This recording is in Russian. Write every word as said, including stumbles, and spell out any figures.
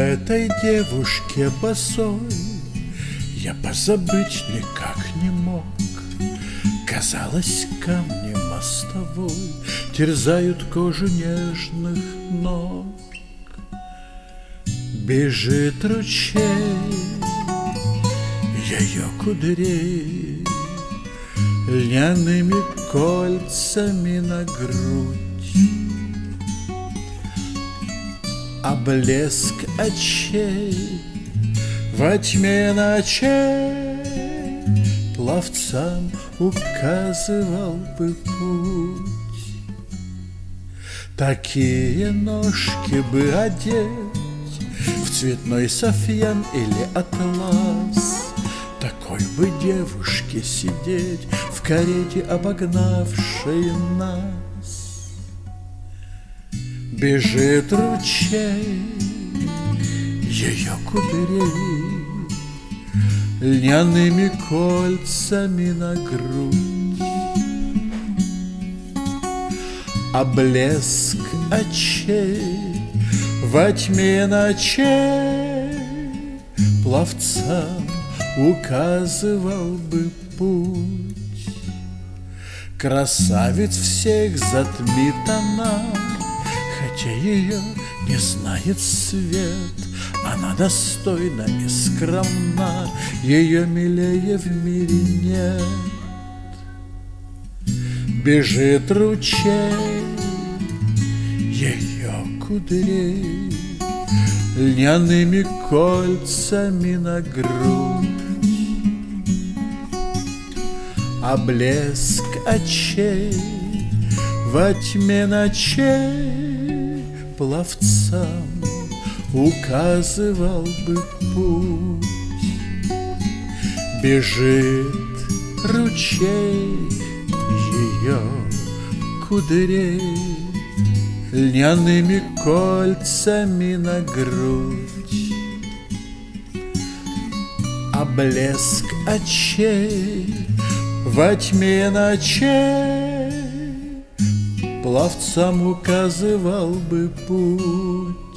этой девушке босой я позабыть никак не мог. Казалось, камни мостовой терзают кожу нежных ног. Бежит ручей ее кудрей льняными кольцами на грудь, а блеск очей во тьме ночей пловцам указывал бы путь. Такие ножки бы одеть в цветной софьян или атлас, такой бы девушке сидеть в карете, обогнавшей нас. Бежит ручей ее кудрей льняными кольцами на грудь, а блеск очей во тьме ночей пловцам указывал бы путь. Красавиц всех затмит она, хотя ее не знает свет. Она достойна и скромна, ее милее в мире нет. Бежит ручей ее кудрей льняными кольцами на грудь, а блеск очей во тьме ночей пловцам указывал бы путь. Бежит ручей ее кудрей льняными кольцами на грудь, а блеск очей во тьме ночей пловцам указывал бы путь.